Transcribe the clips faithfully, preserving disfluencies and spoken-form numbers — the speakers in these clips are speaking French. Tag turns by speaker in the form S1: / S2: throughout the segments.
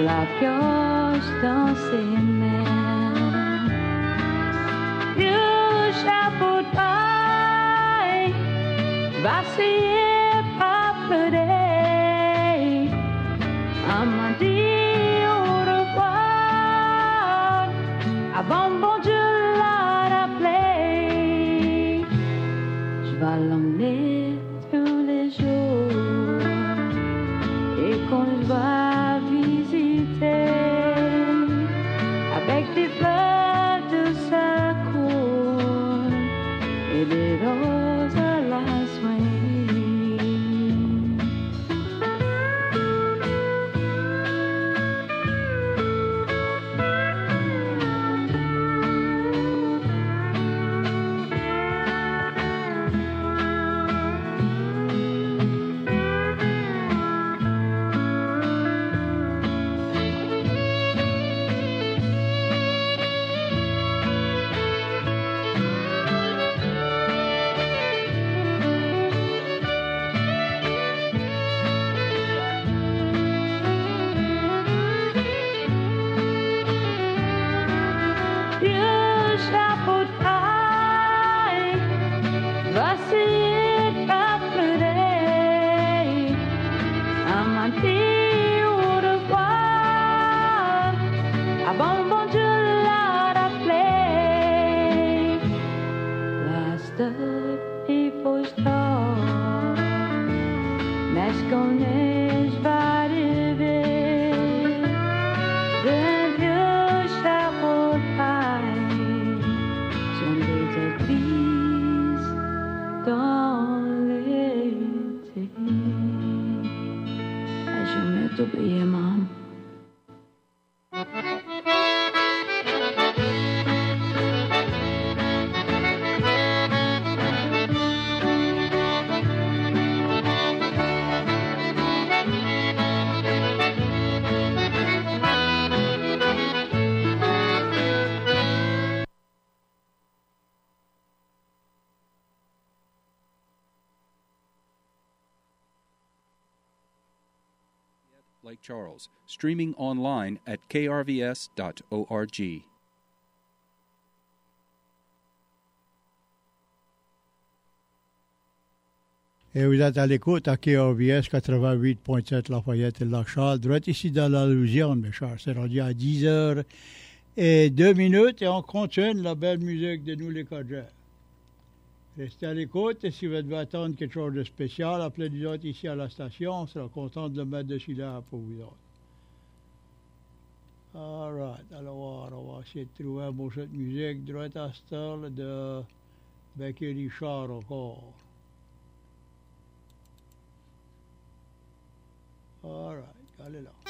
S1: la pioche dans ses mains. Vieux chapeau de paille, vaciller pas pleurer. On m'a dit au revoir, avant bon Dieu l'a rappelé. Je vais l'emmener tous les jours, et quand je vais visiter, avec des fleurs de sa cour et des roses à la soie.
S2: Lake Charles, streaming online at k r v s dot org.
S3: Et vous êtes à l'écoute à K R V S quatre-vingt-huit point sept Lafayette et Lac-Charles, droit ici dans la Louisiane, mes chers. C'est rendu à dix heures et deux minutes et on continue la belle musique de nous les Codgers. Restez à l'écoute et si vous devez attendre quelque chose de spécial, appelez-nous autres ici à la station, on sera content de le mettre dessus là pour vous autres. All right, alors on va essayer de trouver un morceau de musique droit à cette heure de Becky Richard encore. All right, allez là.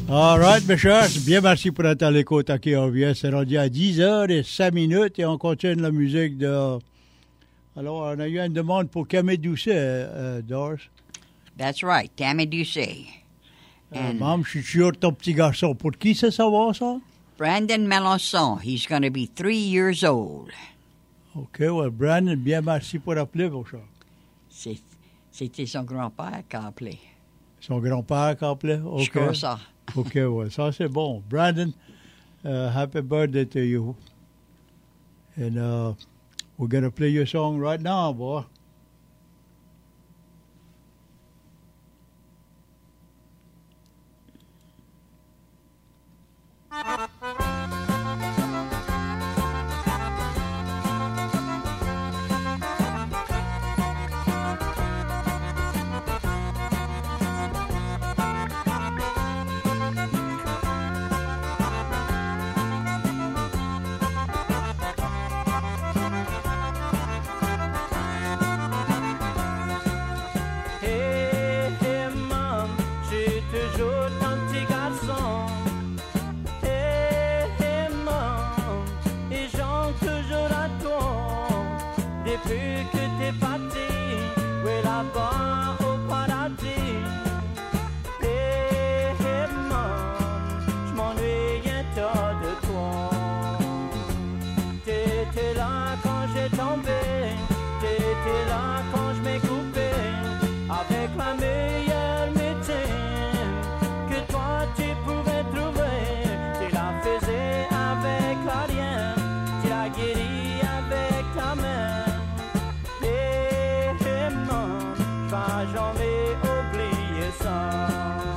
S3: All right, mes chers, bien merci pour être à l'écoute à K R V S. C'est rendu à dix heures et cinq minutes et on continue la musique de... Alors, on a eu une demande pour Camille Doucet, euh, Doris.
S4: That's right, Tammy Doucet.
S3: Euh,
S4: And
S3: Maman, je suis sûr ton petit garçon. Pour qui ça, ça va, ça?
S4: Brandon Melançon, he's going to be three years old.
S3: OK, well, Brandon, bien merci pour appeler, mon cher.
S4: C'est- C'était son grand-père qui a appelé.
S3: Son grand-père qui a appelé? OK.
S4: Je crois ça.
S3: OK, ouais, ça c'est bon. Brandon, uh, happy birthday to you. And uh, we're going to play your song right now, boy.
S5: Hé, hé, maman, j'ai toujours ton petit garçon. Hé, hé, maman, et j'en toujours à toi. Depuis que t'es parti, oui, là-bas au paradis. Hé, hé, maman, je m'ennuie un tas de toi. T'étais là quand j'ai tombé, t'étais là quand je m'ai coupé. Avec la meilleure médecine que toi tu pouvais trouver, tu la faisais avec la rien, tu la guéris avec ta main. Et, et maman, je vais jamais oublier ça.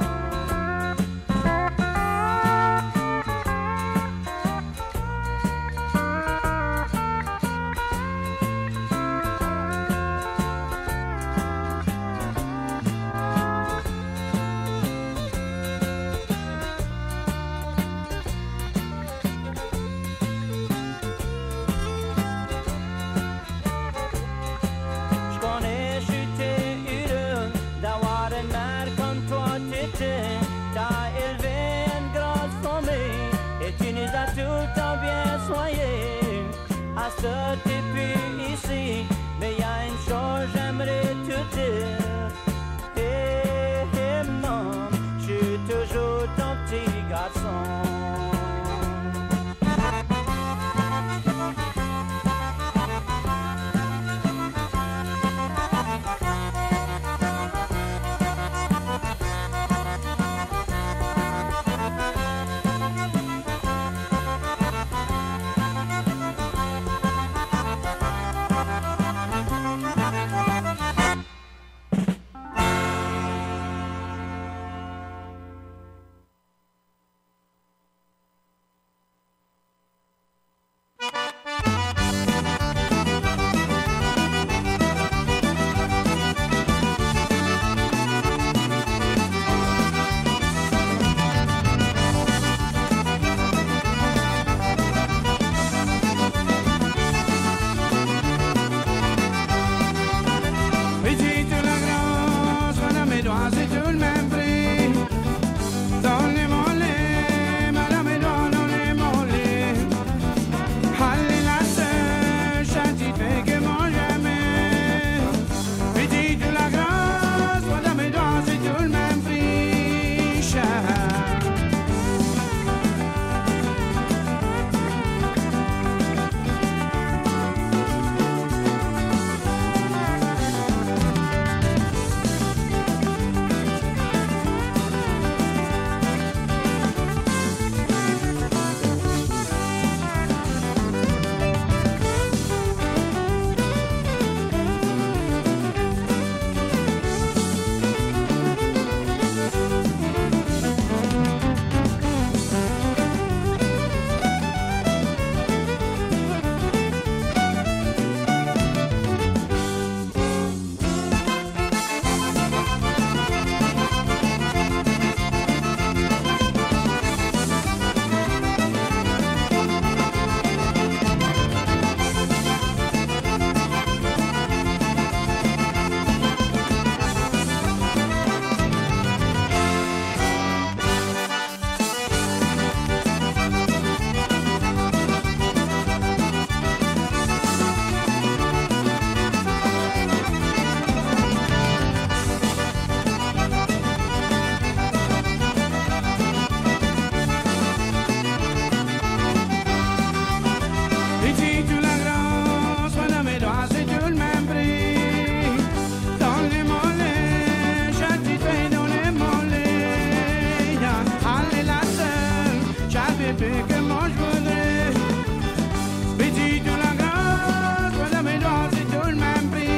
S5: Je connais, j'étais heureux d'avoir une mère comme toi t'étais. T'as élevé une grosse famille et tu nous as tout le temps bien soignés. À ce t'es plus ici, mais y a une chose j'aimerais te dire. Hé, hé, maman, je suis toujours ton petit garçon.
S6: plus que moi je voudrais. Petit ou la grâce, voilà mes doigts, c'est tout le même prix.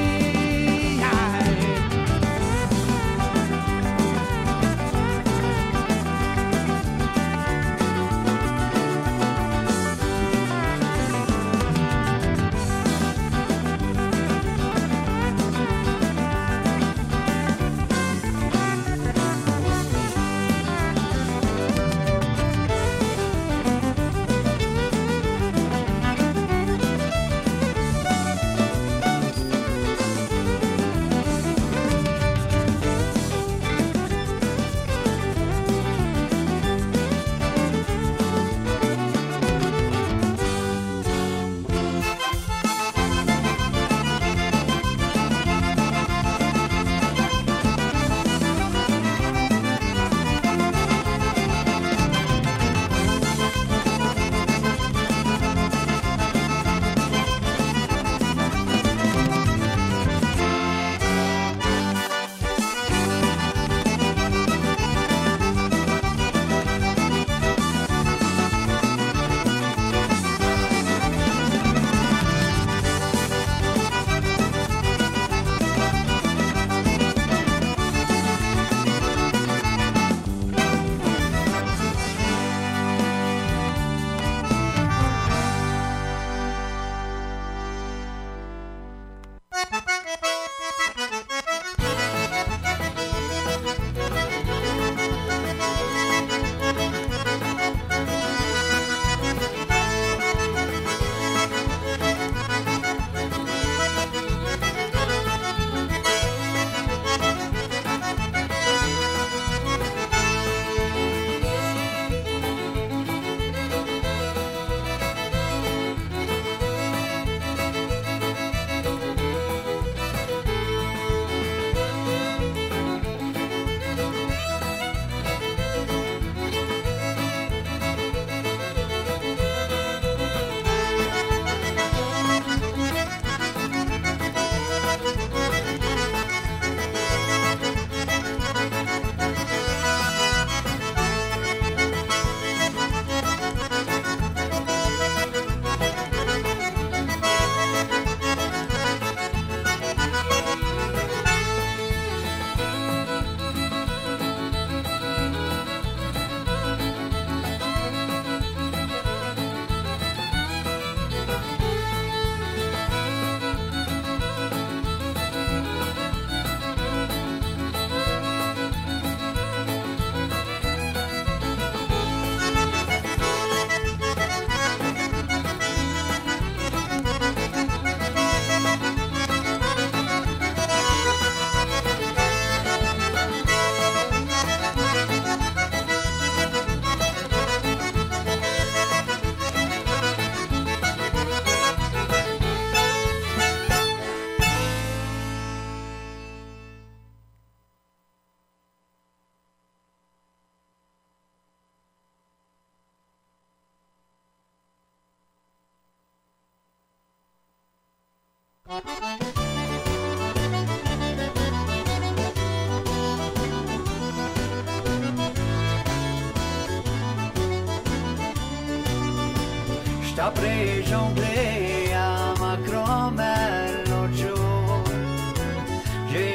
S7: J't'apprends jongler à ma grand-mère l'autre jour. J'ai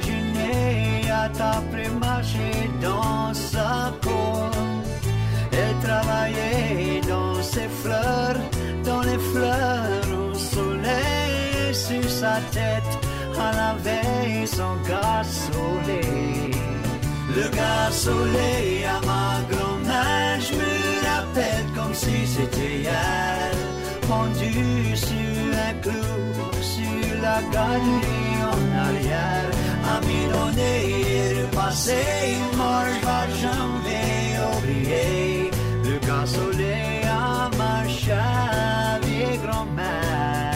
S7: imaginé à t'apprendre marcher dans sa cour. Elle travaillait dans ses fleurs, dans les fleurs au soleil sur sa tête. Elle avait son gasolet. Le gasolet à ma grand-mère, je me rappelle comme si c'était hier. Pendu sur un clou, sur la galerie en arrière. À mi donné, le passé, moi je vais jamais oublier. Le gasolet à ma chère vieille grand-mère.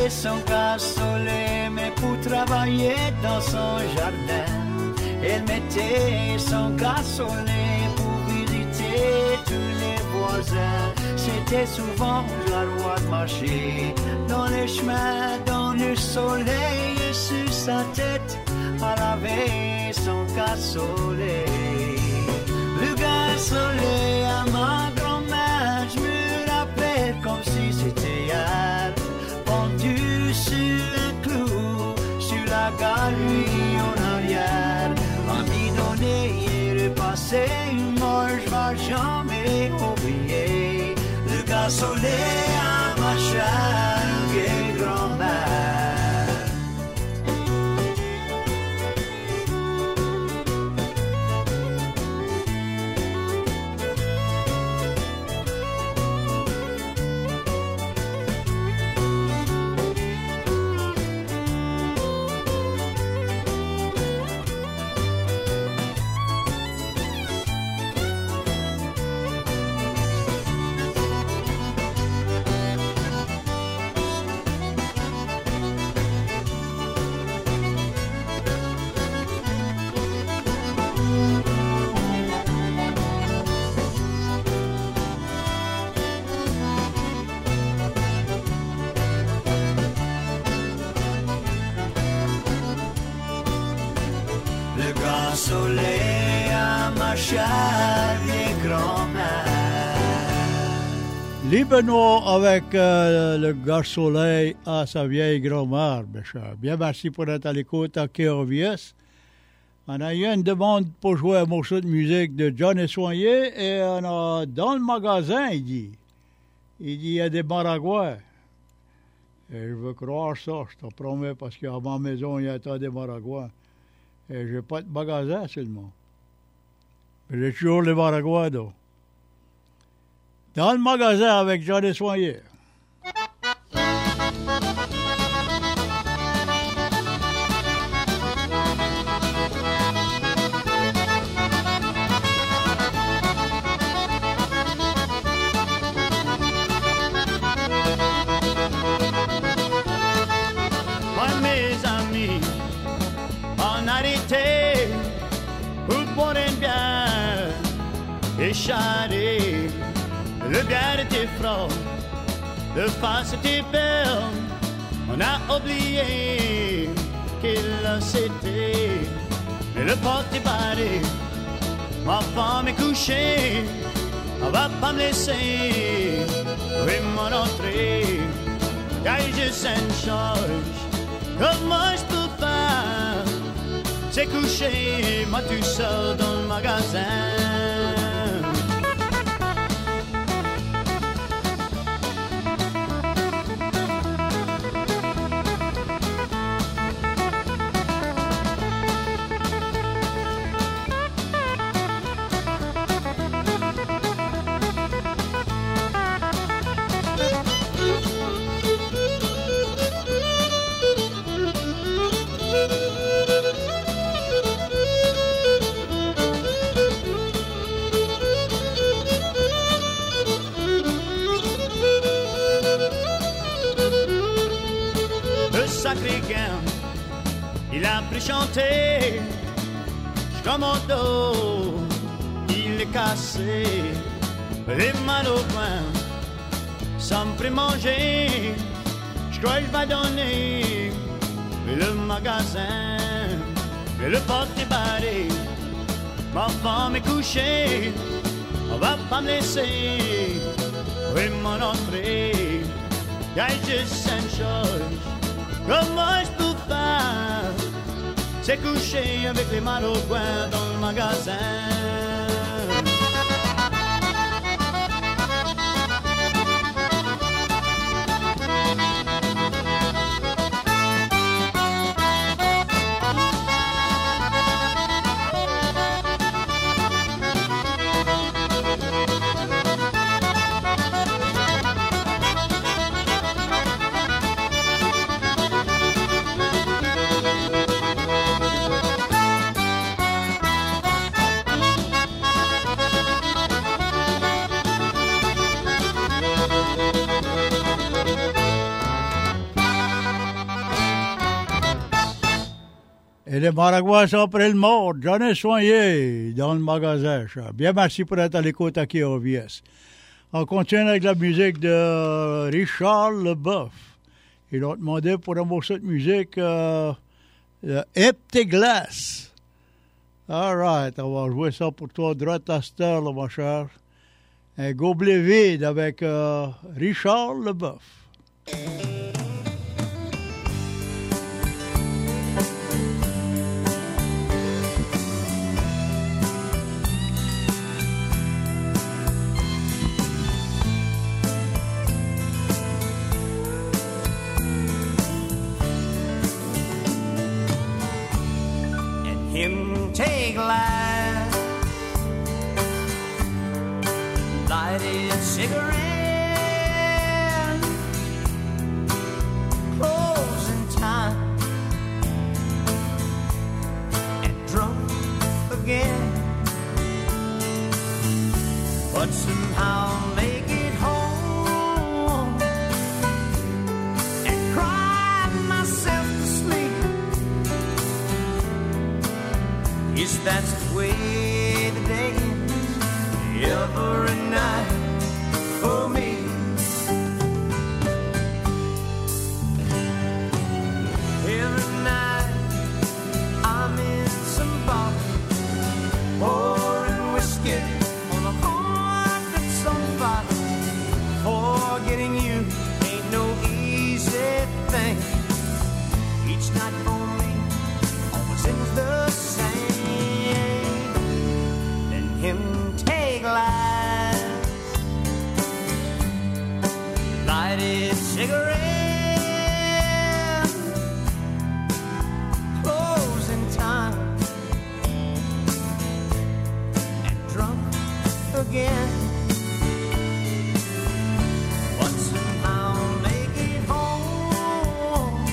S7: avait son cassoulet, mais pour travailler dans son jardin, elle mettait son cassoulet pour visiter tous les voisins. C'était souvent la loi de marcher dans les chemins, dans le soleil, et sur sa tête, elle avait son cassoulet. Le cassoulet à ma grand-mère, je me rappelle comme si c'était hier, pendu sur un clou, sur la galerie en arrière. Ami donné et repassé, moi je vais jamais oublier le cassoulet à ma chère vieille grand-mère. Soleil à ma chère vieille grand-mère.
S3: Les Benoît avec euh, le gars soleil à sa vieille grand-mère, mes chers. Bien, merci pour être à l'écoute à K R V S. On a eu une demande pour jouer un morceau de musique de John Essoigné et on a dans le magasin, il dit. Il dit, il y a des maragouins. Et je veux croire ça, je te promets, parce qu'à ma maison, il y a tant de maragouins. Et je n'ai pas de magasin seulement. Mais j'ai toujours les maragouins, donc. Dans le magasin avec John Essoigné.
S8: Échappé, le bien était froid, le face était belle, on a oublié qu'il a c'était, mais le porte est barré, ma femme est couchée, elle va pas me laisser, oui mon entrée, car je sens une charge, comment je peux faire, c'est couché, moi tout seul dans le magasin. Il a pris chanter, comme au dos, il est cassé, les mains au coin, sans me manger, je crois que je vais donner le magasin, et le porte est barré, ma femme est couchée, on va pas me laisser, oui mon entrée, y'a juste une chose. Comment je peux faire, c'est coucher avec les mains au coin dans le magasin.
S3: Et les Maragouas sont après le mort. J'en ai soigné dans le magasin. Ça. Bien, merci pour être à l'écoute à K O V S. On continue avec la musique de Richard Leboeuf. Ils ont demandé pour un morceau de musique euh, de Empty Glass. All right, on va jouer ça pour toi, droite à cette heure, là, mon cher. Un gobelet vide avec euh, Richard Leboeuf.
S7: Take life, lighted cigarette, closing time, and drunk again, but somehow make it home and cry myself to sleep. Yes, that's the way the day ends every night for me. Every night I'm in some bar, pouring whiskey on a heart that's on fire. Forgetting you ain't no easy thing. Each night for me always ends the same. Him take life, lighted cigarette, closing time, and drunk again, but somehow make it home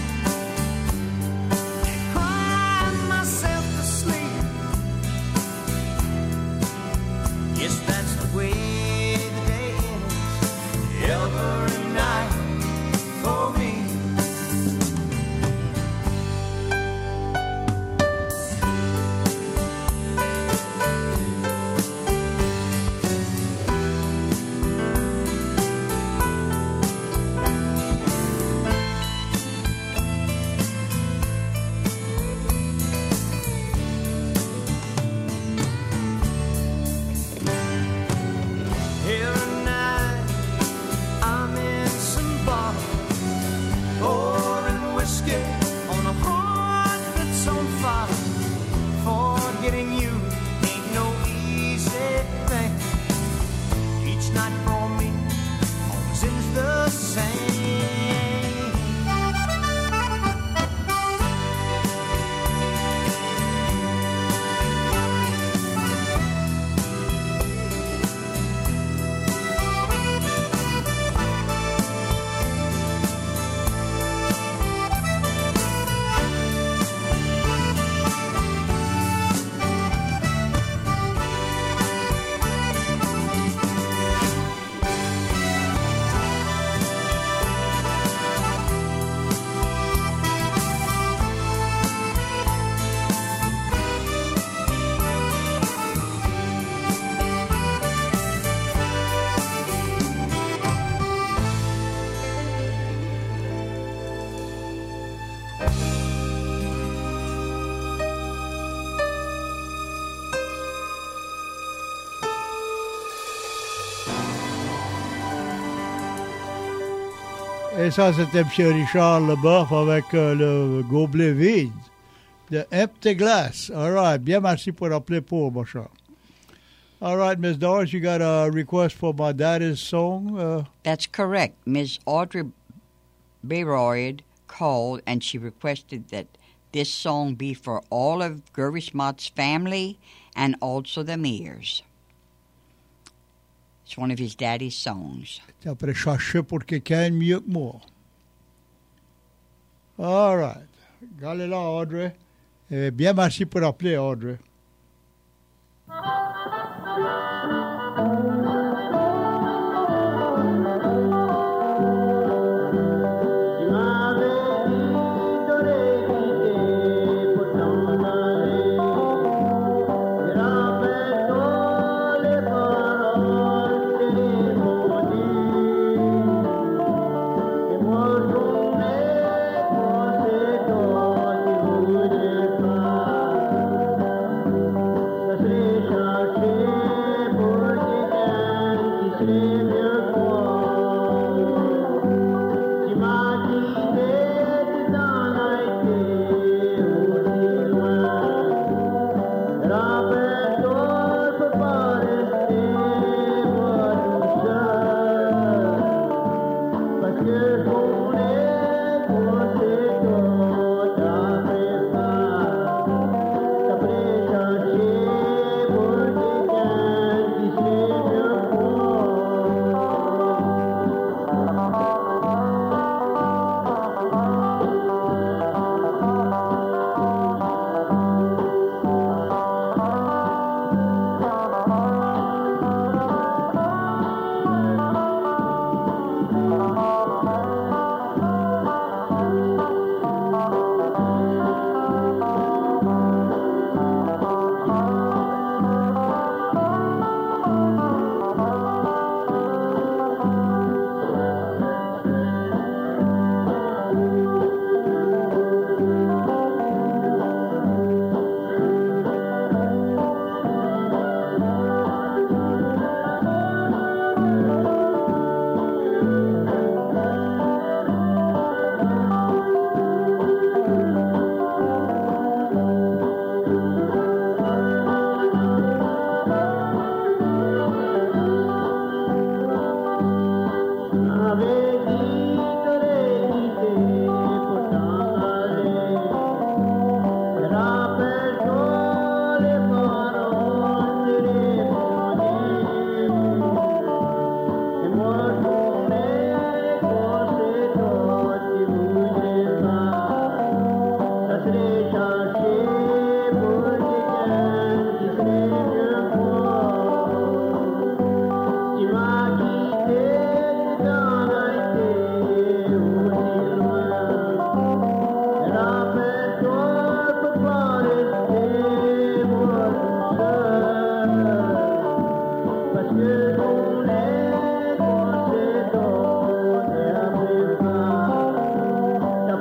S7: and cry myself to sleep. Yes, that's the way the day ends every night for me.
S3: Et ça, c'était M. Richard Leboeuf avec euh, le gobelet vide de Empty Glass. All right. Bien, merci pour rappeler pour, mon cher. All right, Miss Doris, you got a request for my daddy's song? Uh,
S4: That's correct. Miss Audrey Bayroyd called, and she requested that this song be for all of Gervish Mott's family and also the Mears. It's one of his daddy's songs.
S3: Tu après chercher pour quelqu'un mieux que moi. All right. Regardez là, Audrey. Et bien, merci pour appeler, Audrey.
S8: Tu m'avais dit de l'éviter, pourtant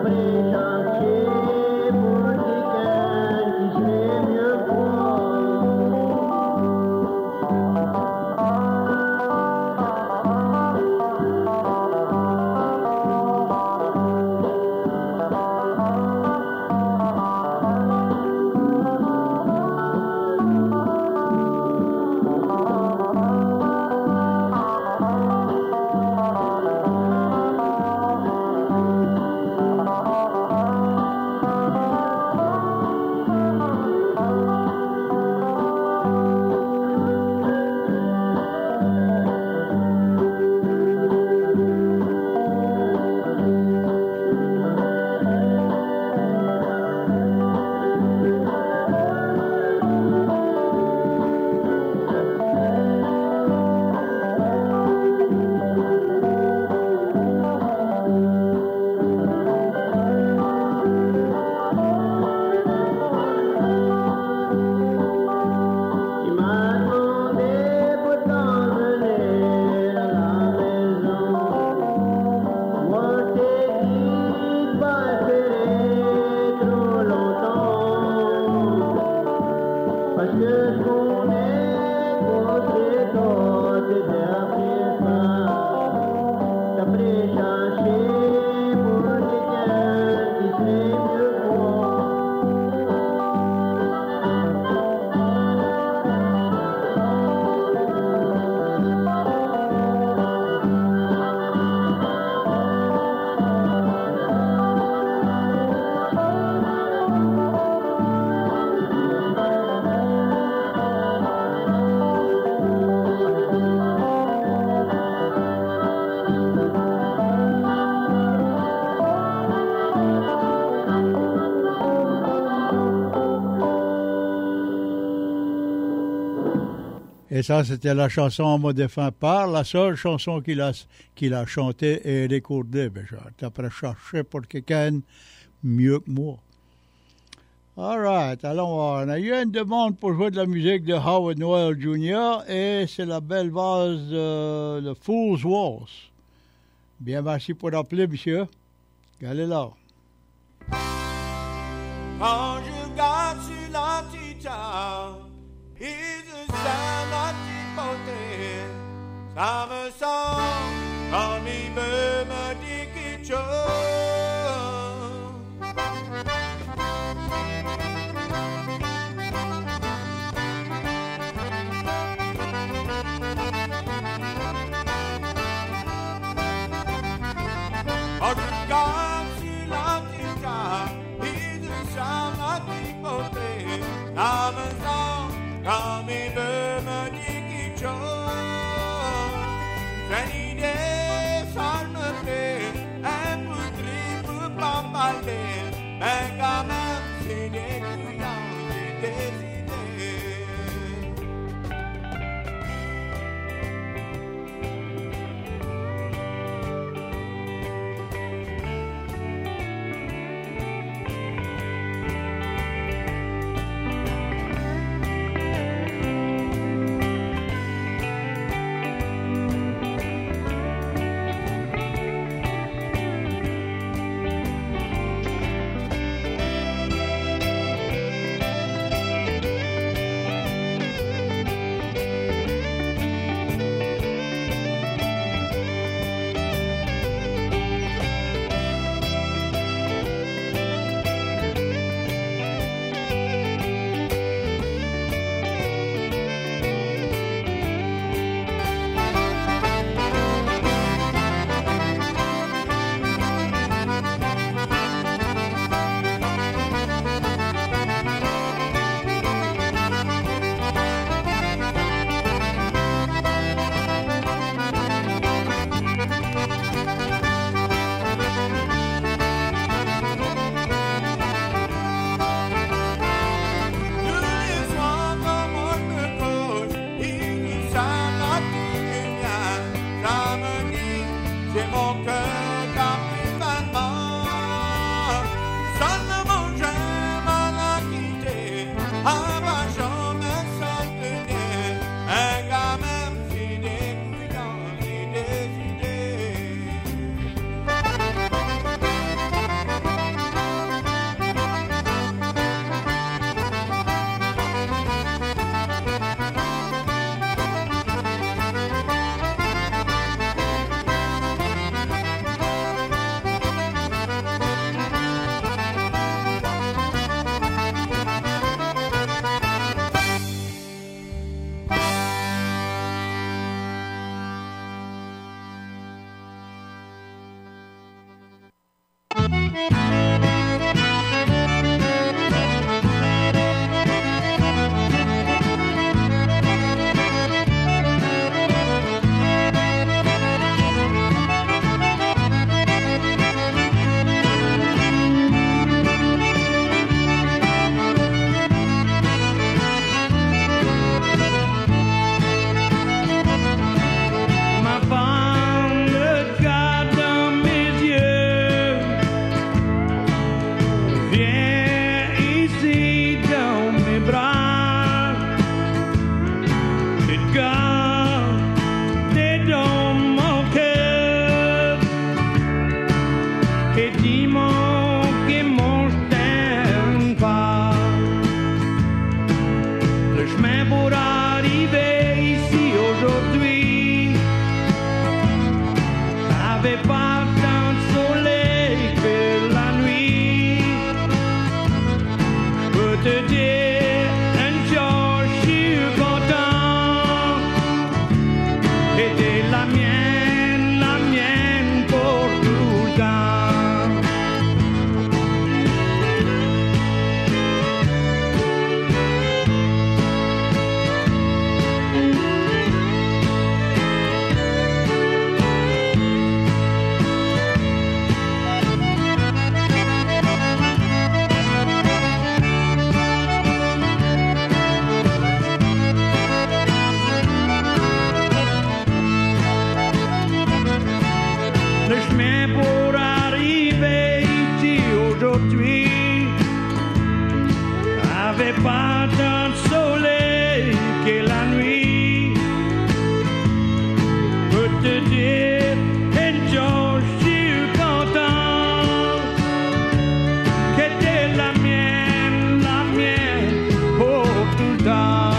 S3: Et ça, c'était la chanson en mot défunt par la seule chanson qu'il a, qu'il a chantée et recordée. Ben, j'ai après cherché pour quelqu'un mieux que moi. All right. Alors, on a eu une demande pour jouer de la musique de Howard Noel junior et c'est la belle vase de, de Fool's Waltz. Bien, merci pour l'appeler, monsieur. Allez là.
S6: Quand je garde sur la guitare, il se sent la petite ça me sent comme il veut me dire quelque chose. Quand je garde sur la guitare, il se sent la petite ça me sent comme il veut me dire quelque chose. J'ai une idée, ça me plaît, un peu triste pour pas parler, mais quand même c'est des couillons, j'ai des idées.
S8: d'autrui avait pas tant de soleil que la nuit. Peut te dire, et George, je suis content que t'es la mienne, la mienne, pour tout le temps.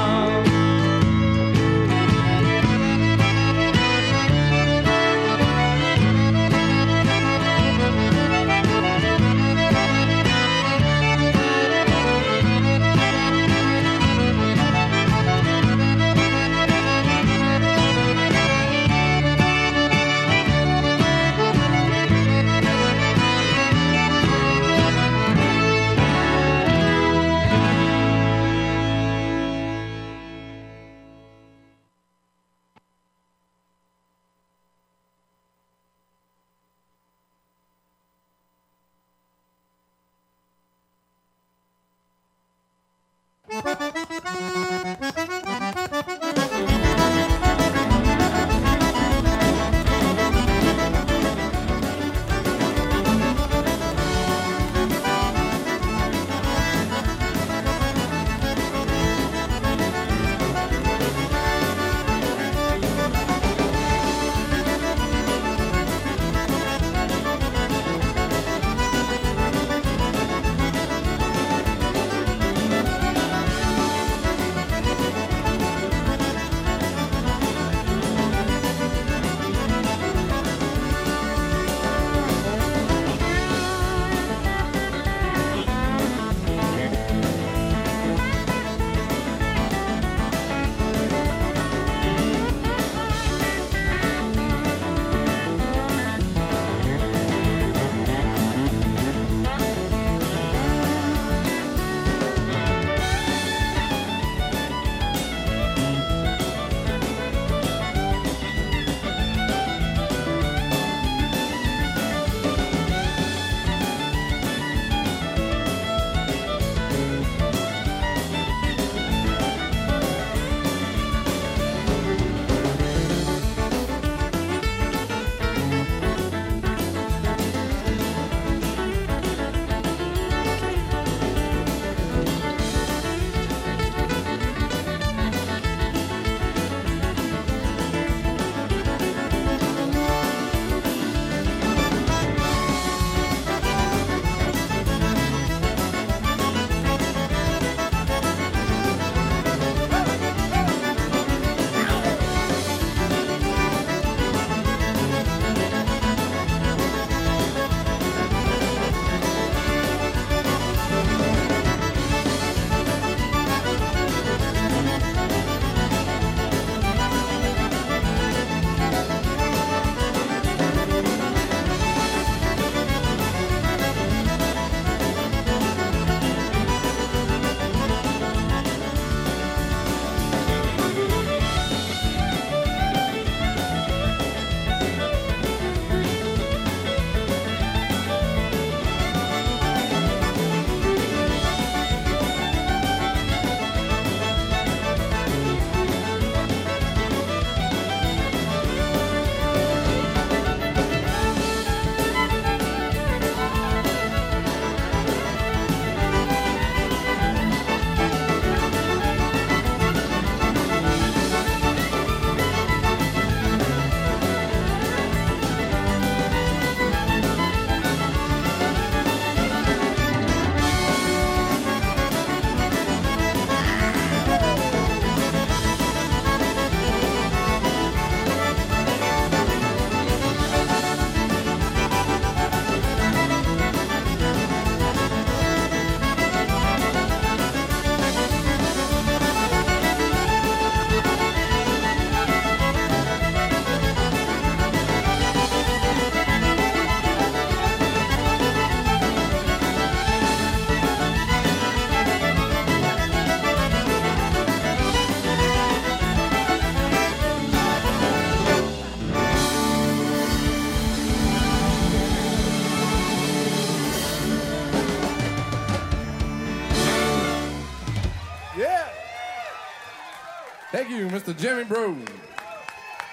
S9: Thank you, Mister Jimmy Bro.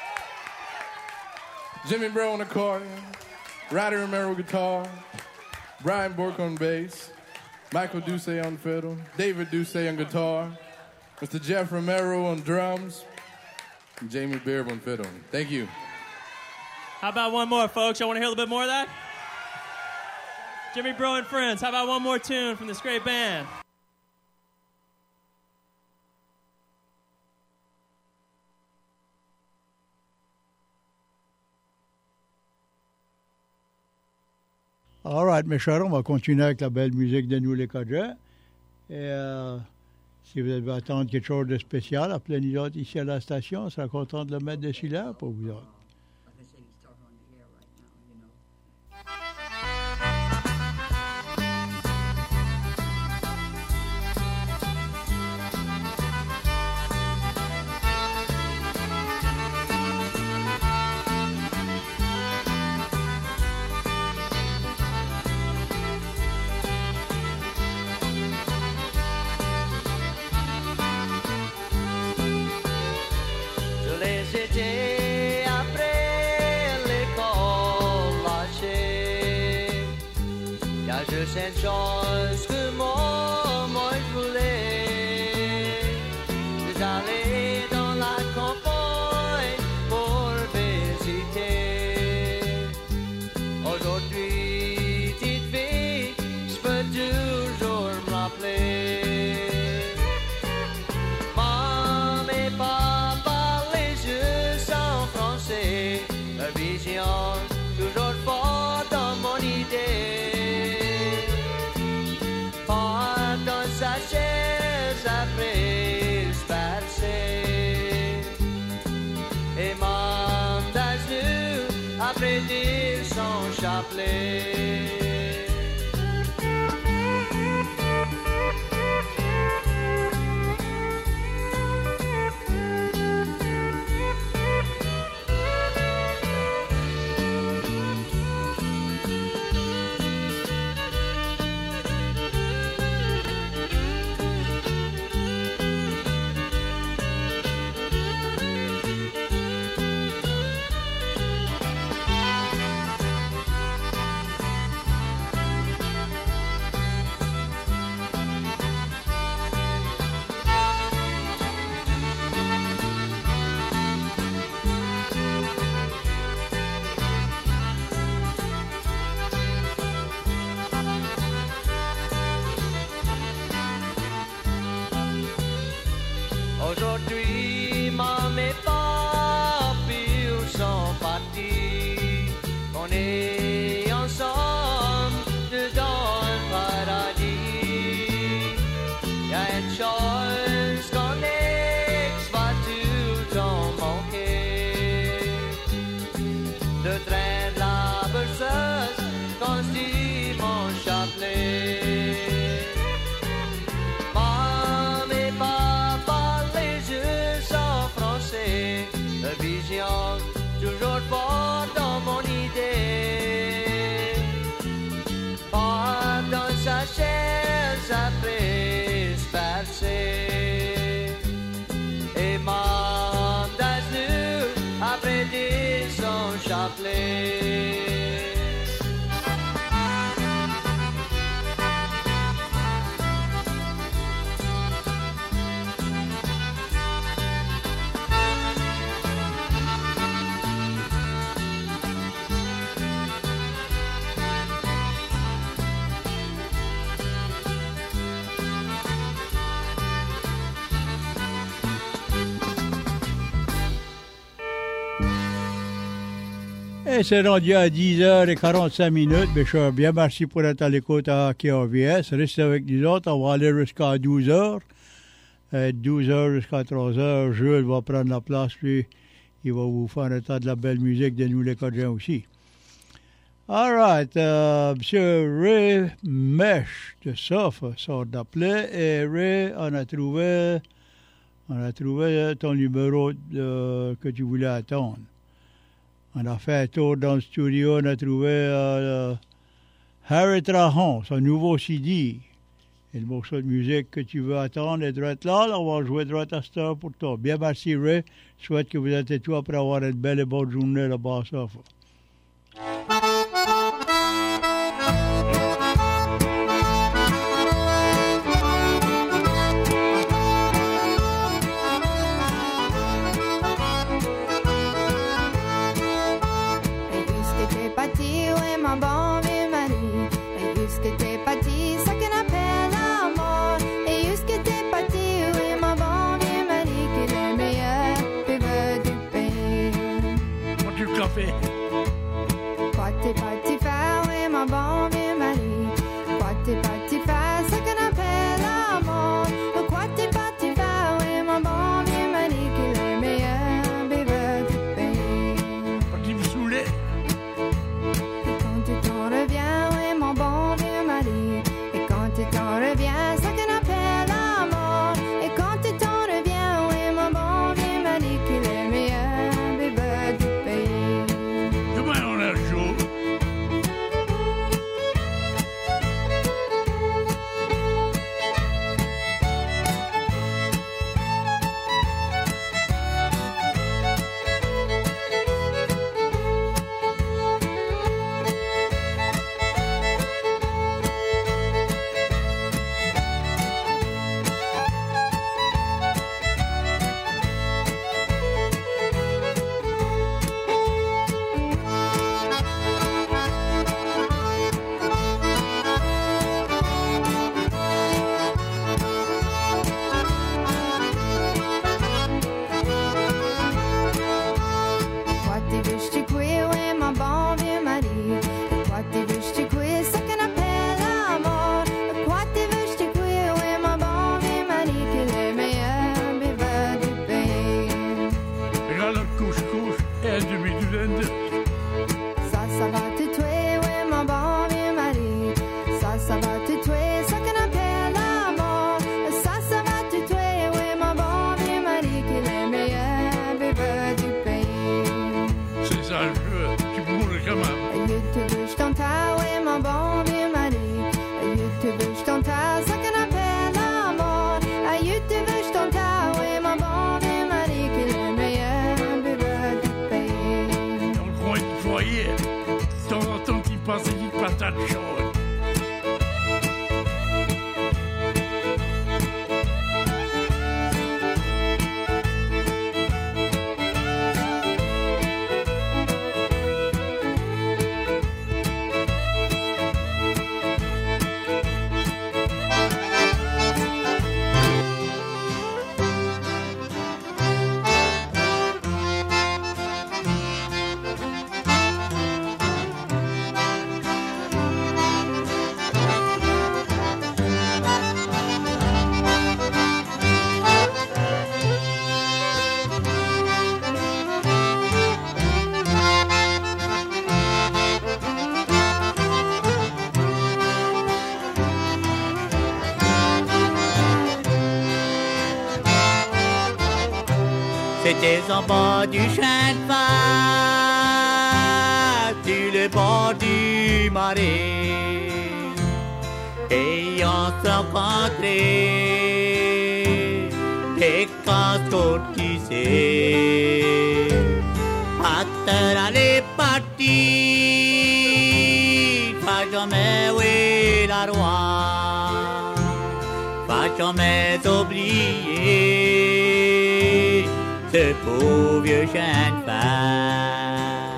S9: Jimmy Bro on the accordion, Roddy Romero guitar, Brian Bork on bass, Michael Ducey on fiddle, David Ducey on guitar, Mister Jeff Romero on drums, and Jamie Beard on fiddle. Thank you.
S10: How about one more, folks? Y'all want to hear a little bit more of that? Jimmy Bro and Friends, how about one more tune from this great band?
S3: All right, mes chers, on va continuer avec la belle musique de nous les Cajuns. Et euh, si vous devez attendre quelque chose de spécial, appelez-nous autres ici à la station. On sera content de le mettre dessus là pour vous autres.
S5: Cette chose que moi, moi je voulais, c'est aller dans la campagne pour visiter. Aujourd'hui, petite fille, je peux toujours me rappeler. Maman et papa, les yeux sont français, la vision toujours forte dans mon idée. Sa chaise après se passer et m'en d'azur après dire son chapelet. Aujourd'hui, maman et papi sont partis. On est ensemble dedans un paradis. Y a une chose qu'on ex va tout le temps manquer. Le train de la berceuse quand je dis mon chapelet. La vision toujours forte dans mon idée. Pas dans sa chaise après se passer et m'en d'azur après dire son chapelet.
S3: Et c'est rendu à dix heures quarante-cinq minutes. Mes chers, bien merci pour être à l'écoute à K R V S. Restez avec nous autres. On va aller jusqu'à douze heures. Euh, douze heures jusqu'à trois heures. Jules va prendre la place, puis il va vous faire un tas de la belle musique de nous les Cajuns aussi. All right. Euh, Monsieur Ray Mesh de Sof sort d'appeler. Et Ray, on a trouvé, on a trouvé ton numéro de, que tu voulais attendre. On a fait un tour dans le studio, on a trouvé euh, Harry Trahan, son nouveau C D. Et le morceau de musique que tu veux attendre est droit là, là, on va jouer droit à cette heure pour toi. Bien merci Ray, je souhaite que vous êtes tout après avoir une belle et bonne journée là-bas à Sofa.
S11: t'es parti faire ce qu'on appelle l'amour? Pourquoi t'es parti faire? Oui, mon bon vieux m'a dit qu'il est le meilleur buveur du pays.
S12: Parti me saouler.
S11: Et quand tu t'en reviens, oui, mon bon vieux m'a dit. Et quand tu t'en reviens, ce qu'on appelle l'amour. Et quand tu t'en reviens, oui, mon bon vieux m'a dit qu'il est le meilleur buveur du pays.
S12: Demain on a chaud.
S11: Quoi t'es veux, j'te couille, ouais, mon bon vieux mari. Quoi t'es veux, j'te couille, ce qu'on appelle l'amour. Quoi t'es veux, j'te couille, ouais, mon bon vieux mari, qu'il est le meilleur buveur du pays.
S12: Regarde le couche-couche et un demi-douzaine de...
S11: Ça, ça va te tuer, ouais, mon bon vieux mari. Ça, ça va te tuer, ce qu'on appelle l'amour. Ça, ça va te tuer, ouais, mon bon vieux mari, qu'il est le meilleur buveur du pays.
S12: C'est ça le jeu, tu mourrais quand même.
S11: Je te veux, je t'entends, ouais, mon bon vieux mari. Je te veux, je t'entends, ce qu'on appelle l'amour. Je te veux, je t'entends, ouais, mon bon vieux mari, qu'il est le meilleur buveur du pays.
S12: Dans le coin du foyer, de temps en temps, tu passes une petite patate chaude.
S7: C'était en bas du chemin de fer, sur le bord du marais, et on s'est rencontrés, des casques qui s'est, acteur allait partir, pas jamais oui la roi, pas jamais oublier ce pauvre vieux chien de fer.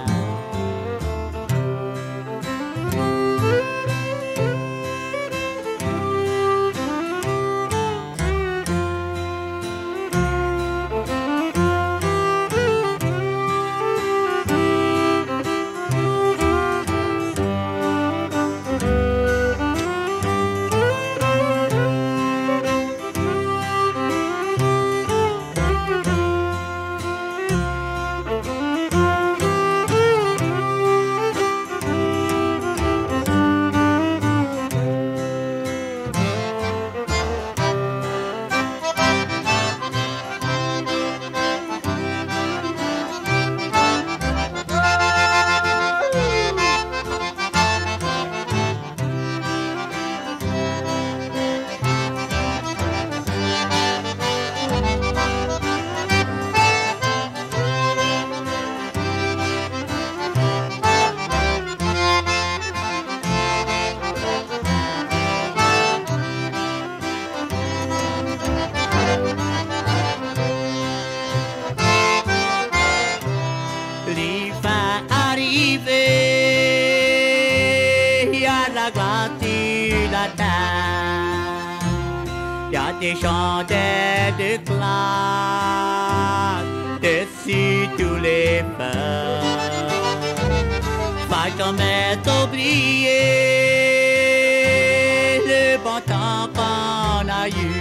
S7: Des chandelles de glace dessus tous les feux. Pas jamais oublier longtemps qu'on a eu.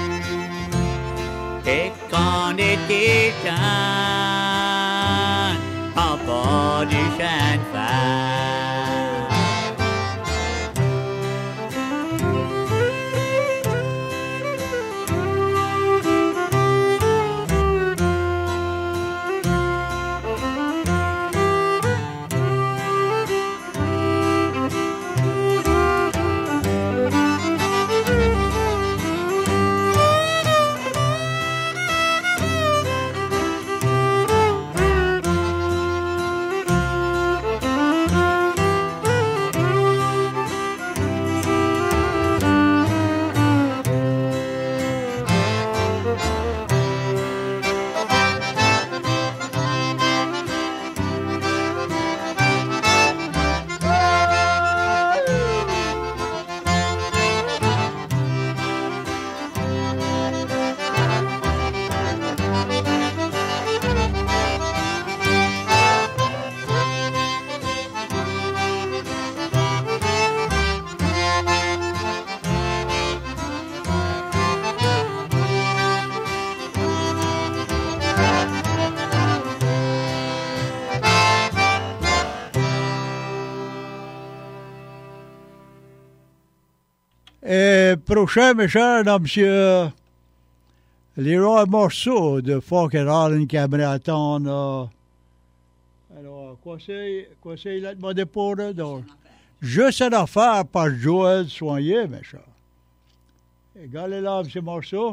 S7: Et qu'on était jeune, en bord du chemin de fer.
S3: Et prochain, mes chers, là, monsieur, les rois morceaux de folk and Island qui aimeraient attendre. Alors, quoi c'est, quoi c'est, il a demandé pour eux, donc? Juste une affaire par Joël Soigné, mes chers. Regardez là, monsieur morceau.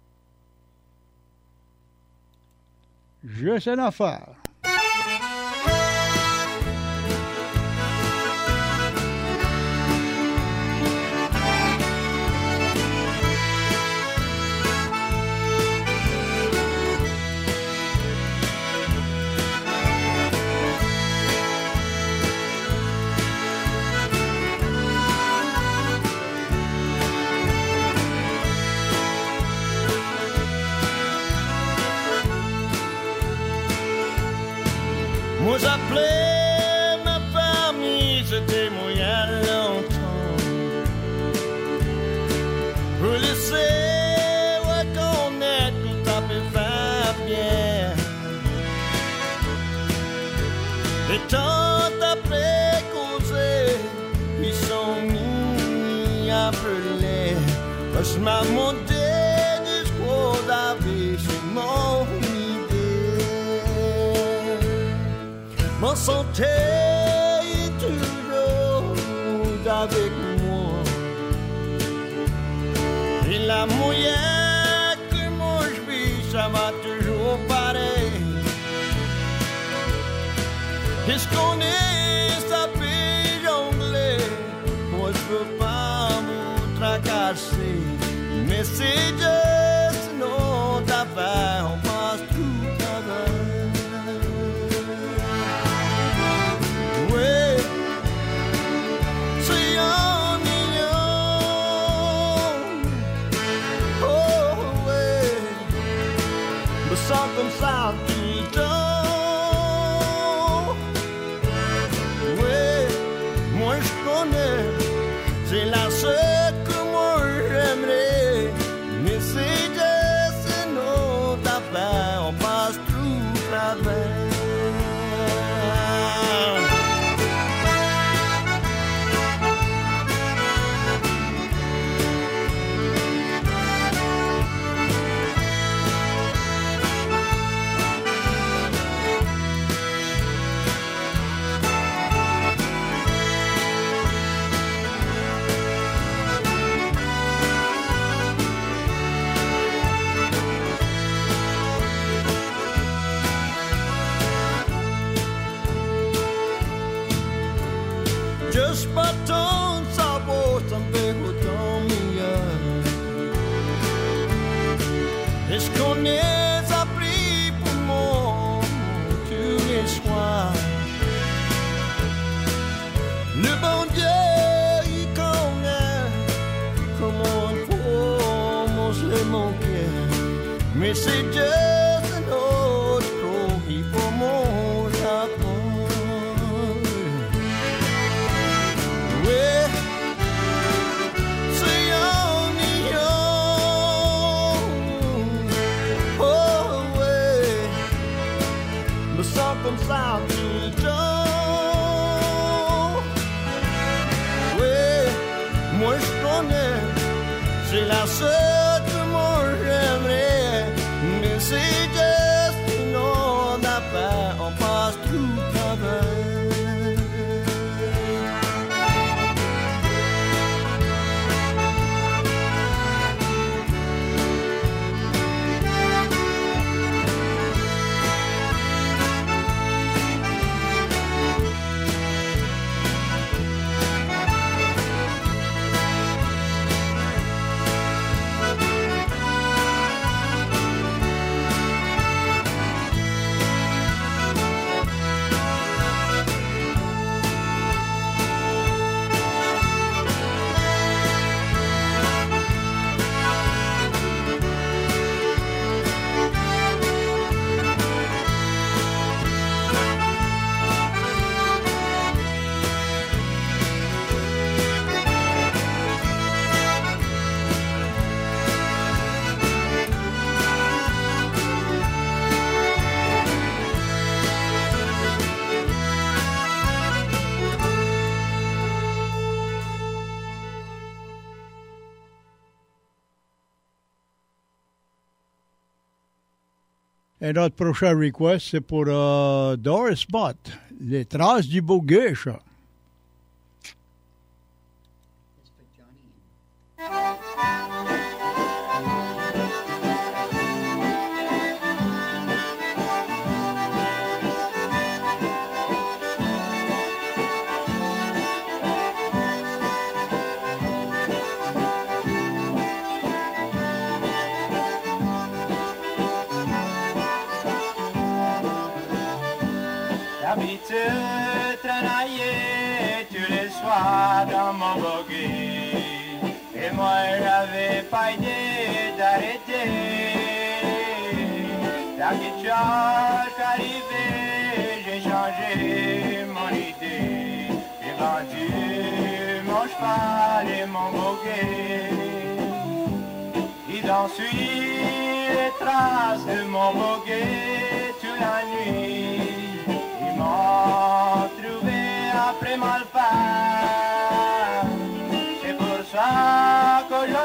S3: Juste une affaire.
S8: Moi j'appelais ma famille, c'était moyen longtemps. Pour laisser reconnaître tout à fait faire bien. Et tant après causer, ils sont mis à brûler. Je m'ai monté jusqu'au David, c'est mon Mon santé est toujours avec moi. Et la moyenne que moi je vis, ça va toujours pareil. Qu'est-ce qu'on est, ça fait jongler. Moi je peux pas vous tracasser. Mais c'est juste notre affaire, on passe tout avant. Comme ça tout le temps. Ouais, moi je connais, c'est la seule que moi j'aimerais. Mais c'est juste notre affaire, on passe tout travers. Just pas tant de savoir, ça me fait autant mieux. Est-ce qu'on est appris pour moi tous les soirs? Le bon Dieu, il connaît comment pour moi je l'ai manqué. Mais c'est juste un autre trop, il faut mon Japon. Yeah, c'est un c'est la seule que moi j'aimerais. Mais c'est juste une autre affaire, on passe tout travers.
S3: Et notre prochain request, c'est pour euh, Doris Mott, Les Traces du Beau Gueuche.
S5: D'habitude, travailler tous les soirs dans mon buggy. Et moi, j'avais pas idée d'arrêter. Dès que tu es arrivé, j'ai changé mon idée. J'ai vendu mon cheval et mon buggy. Et d'en suit les traces de mon buggy toute la nuit. M'ont trouvé après mal faire. C'est pour ça que je